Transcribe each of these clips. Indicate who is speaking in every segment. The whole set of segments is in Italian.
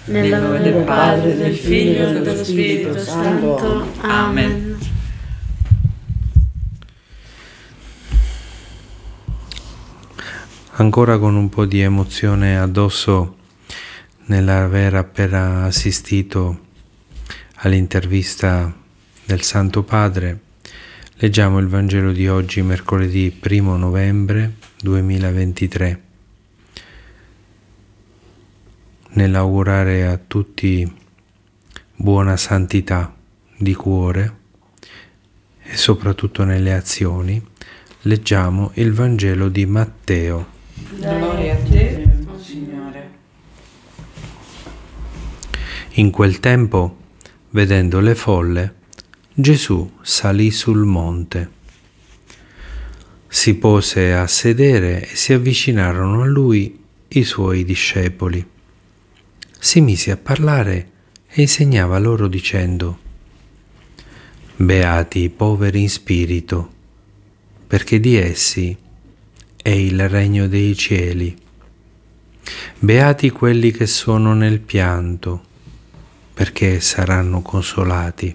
Speaker 1: Nel nome del Padre, del Figlio e dello Spirito Santo. Amen.
Speaker 2: Ancora con un po' di emozione addosso nell'aver appena assistito all'intervista del Santo Padre, leggiamo il Vangelo di oggi, mercoledì 1 novembre 2023. Nell'augurare a tutti buona santità di cuore e soprattutto nelle azioni, leggiamo il Vangelo di Matteo.
Speaker 1: Gloria a te, Signore.
Speaker 2: In quel tempo, vedendo le folle, Gesù salì sul monte. Si pose a sedere e si avvicinarono a lui i suoi discepoli. Si mise a parlare e insegnava loro dicendo: Beati i poveri in spirito, perché di essi è il regno dei cieli. Beati quelli che sono nel pianto, perché saranno consolati.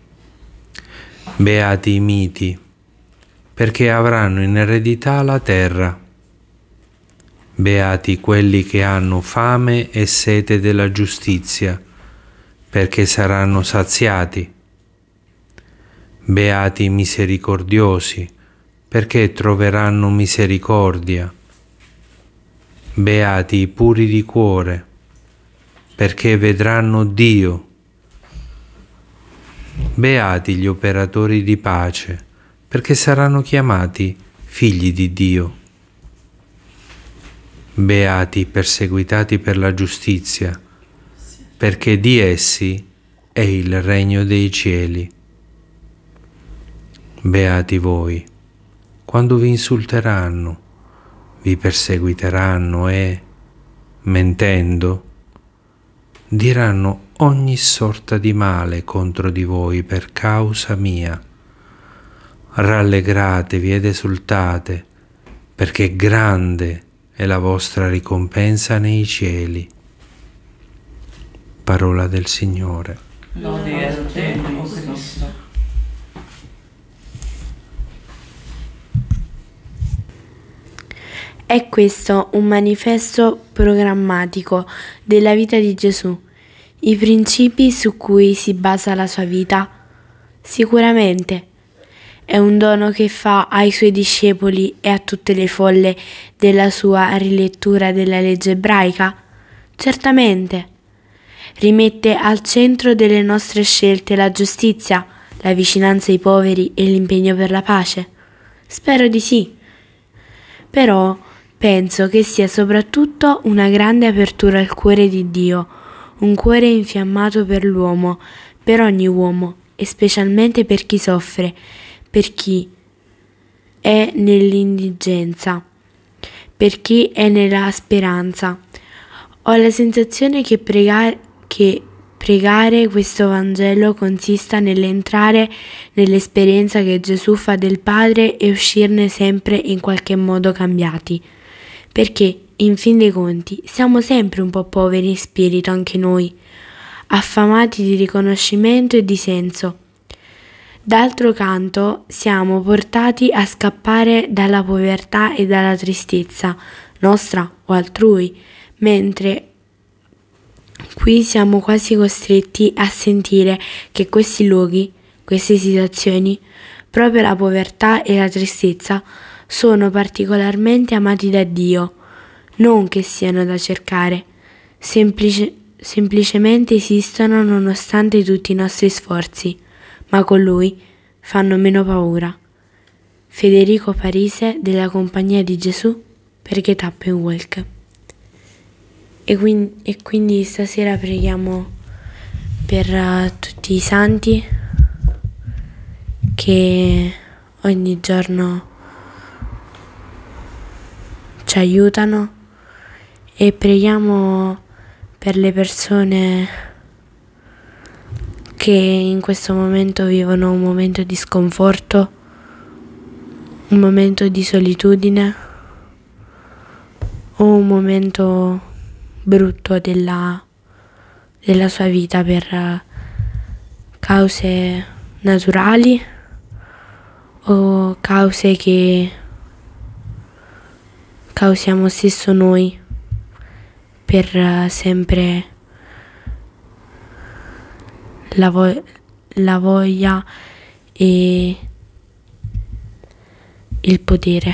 Speaker 2: Beati i miti, perché avranno in eredità la terra. Beati quelli che hanno fame e sete della giustizia, perché saranno saziati. Beati i misericordiosi, perché troveranno misericordia. Beati i puri di cuore, perché vedranno Dio. Beati gli operatori di pace, perché saranno chiamati figli di Dio. Beati i perseguitati per la giustizia, perché di essi è il regno dei cieli. Beati voi, quando vi insulteranno, vi perseguiteranno e, mentendo, diranno ogni sorta di male contro di voi per causa mia. Rallegratevi ed esultate, perché grande è la vostra ricompensa nei cieli. Parola del Signore.
Speaker 1: Gloria a te, o Cristo.
Speaker 3: È questo un manifesto programmatico della vita di Gesù, i principi su cui si basa la sua vita? Sicuramente. È un dono che fa ai suoi discepoli e a tutte le folle della sua rilettura della legge ebraica? Certamente. Rimette al centro delle nostre scelte la giustizia, la vicinanza ai poveri e l'impegno per la pace? Spero di sì. Però penso che sia soprattutto una grande apertura al cuore di Dio, un cuore infiammato per l'uomo, per ogni uomo, e specialmente per chi soffre, per chi è nell'indigenza, per chi è nella speranza. Ho la sensazione che pregare questo Vangelo consista nell'entrare nell'esperienza che Gesù fa del Padre e uscirne sempre in qualche modo cambiati. Perché, in fin dei conti, siamo sempre un po' poveri in spirito anche noi, affamati di riconoscimento e di senso. D'altro canto, siamo portati a scappare dalla povertà e dalla tristezza, nostra o altrui, mentre qui siamo quasi costretti a sentire che questi luoghi, queste situazioni, proprio la povertà e la tristezza, sono particolarmente amati da Dio, non che siano da cercare, semplicemente esistono nonostante tutti i nostri sforzi, ma con Lui fanno meno paura. Federico Parise della Compagnia di Gesù per Get Up and Walk. E quindi stasera preghiamo per tutti i santi che ogni giorno ci aiutano e preghiamo per le persone che in questo momento vivono un momento di sconforto, un momento di solitudine o un momento brutto della della sua vita per cause naturali o cause che causiamo stesso noi per sempre la voglia e il potere.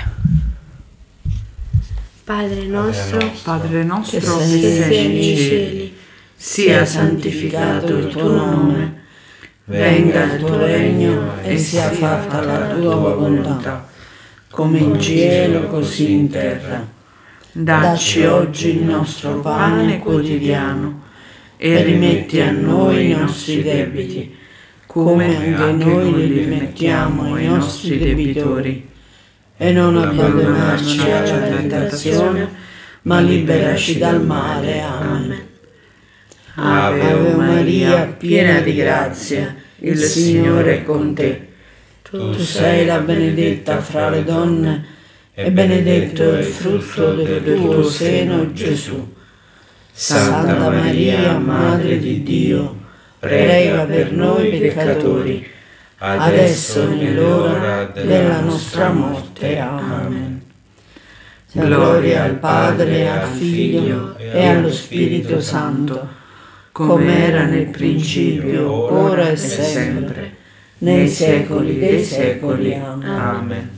Speaker 3: Padre nostro
Speaker 1: che
Speaker 3: che
Speaker 1: sei nei cieli, sia santificato il tuo nome, venga il tuo regno e sia fatta la tua volontà, come in cielo così in terra. Dacci oggi il nostro pane quotidiano e rimetti a noi i nostri debiti, come anche noi li rimettiamo ai nostri debitori. E non abbandonarci alla tentazione, ma liberaci dal male. Amen. Ave Maria, piena di grazia, il Signore è con te. Tu sei la benedetta fra le donne, e benedetto è il frutto del tuo seno, Gesù. Santa Maria, Madre di Dio, prega per noi peccatori, adesso e nell'ora della nostra morte. Amen. Gloria al Padre, al Figlio e allo Spirito Santo, come era nel principio, ora e sempre, nei secoli dei secoli. Amen.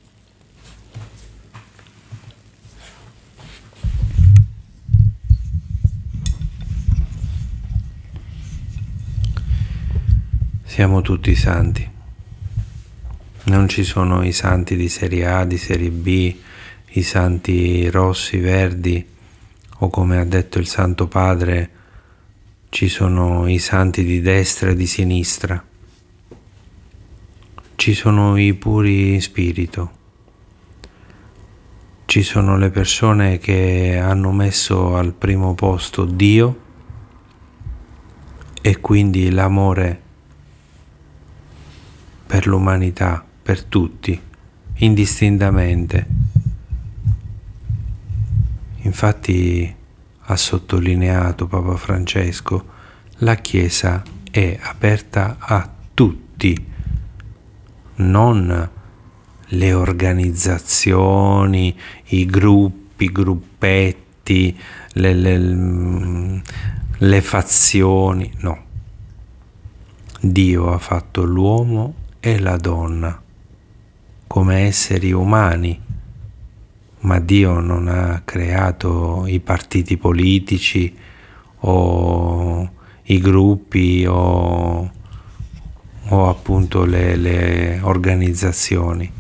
Speaker 2: Siamo tutti santi. Non ci sono i santi di serie A, di serie B, i santi rossi, verdi, o come ha detto il Santo Padre, ci sono i santi di destra e di sinistra. Ci sono i puri in spirito. Ci sono le persone che hanno messo al primo posto Dio e quindi l'amore per l'umanità, per tutti, indistintamente. Infatti ha sottolineato Papa Francesco, la Chiesa è aperta a tutti, non le organizzazioni, i gruppi, i gruppetti, le fazioni, no. Dio ha fatto l'uomo e la donna come esseri umani, ma Dio non ha creato i partiti politici o i gruppi o appunto le organizzazioni.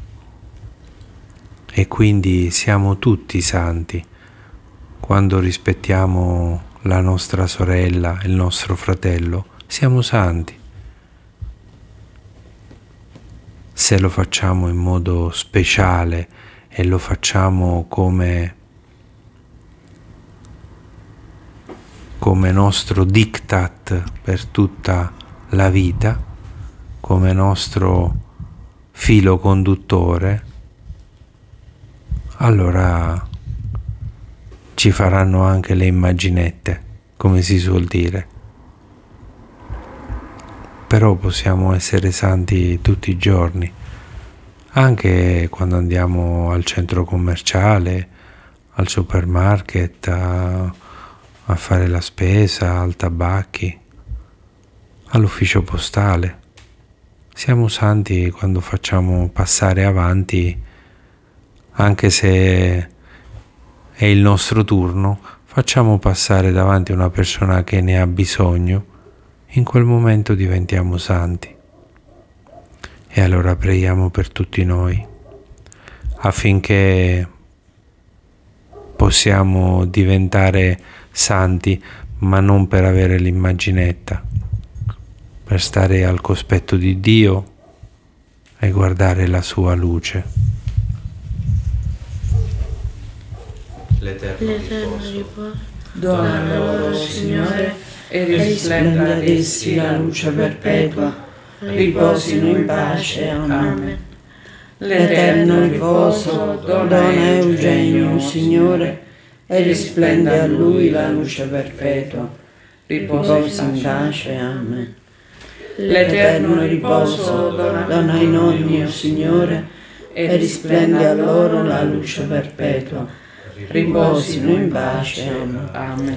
Speaker 2: E quindi siamo tutti santi quando rispettiamo la nostra sorella, il nostro fratello, siamo santi. Se lo facciamo in modo speciale e lo facciamo come nostro diktat per tutta la vita, come nostro filo conduttore, allora ci faranno anche le immaginette, come si suol dire. Però possiamo essere santi tutti i giorni, anche quando andiamo al centro commerciale, al supermarket, a fare la spesa, al tabacchi, all'ufficio postale. Siamo santi quando facciamo passare avanti, anche se è il nostro turno, facciamo passare davanti una persona che ne ha bisogno. In quel momento diventiamo santi. E allora preghiamo per tutti noi, affinché possiamo diventare santi, ma non per avere l'immaginetta, per stare al cospetto di Dio e guardare la sua luce.
Speaker 3: L'eterno riposo.
Speaker 1: Dona loro, Signore, e risplenda ad essi la luce perpetua, riposino in pace. Amen. L'eterno riposo dona Eugenio, Signore, e risplende a lui la luce perpetua. riposa in pace. Amen. L'eterno riposo dona ai nonni, o Signore, e risplende a loro la luce perpetua. Riposino in pace. Amen.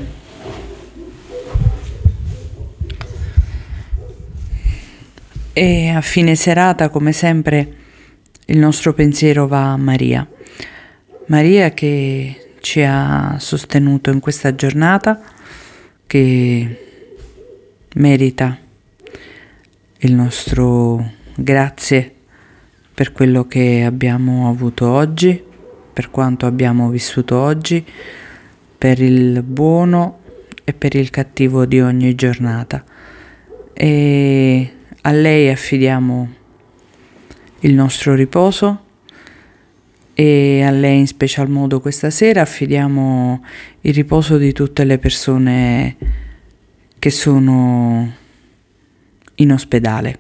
Speaker 4: E a fine serata, come sempre, il nostro pensiero va a Maria. Maria che ci ha sostenuto in questa giornata, che merita il nostro grazie per quello che abbiamo avuto oggi, per quanto abbiamo vissuto oggi, per il buono e per il cattivo di ogni giornata. E a lei affidiamo il nostro riposo e a lei in special modo questa sera affidiamo il riposo di tutte le persone che sono in ospedale.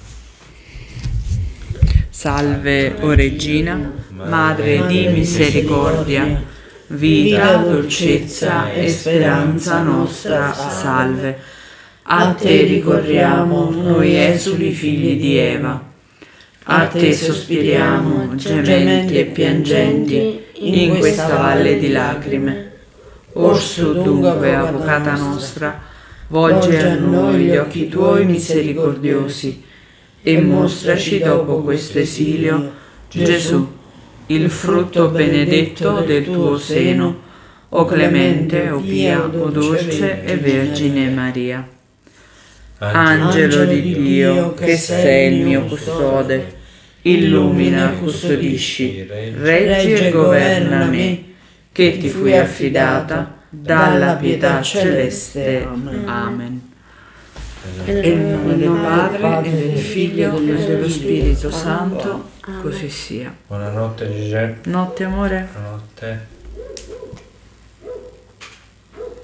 Speaker 4: Salve, o Regina, Madre di misericordia, vita, dolcezza e speranza nostra, salve. A te ricorriamo, noi esuli figli di Eva. A te sospiriamo, gementi e piangenti, in questa valle di lacrime. Orso dunque, avvocata nostra, volge a noi gli occhi tuoi misericordiosi e mostraci dopo questo esilio Gesù, il frutto benedetto del tuo seno, o clemente, o pia, o dolce e Vergine Maria. Angelo di Dio, che sei il mio custode, illumina, custodisci, reggi e governa me, che ti fui affidata dalla pietà celeste. Amen. E nel nome del Padre, e del Figlio, e dello Spirito Santo, così sia.
Speaker 2: Buonanotte Gigi.
Speaker 4: Notte amore.
Speaker 2: Buonanotte.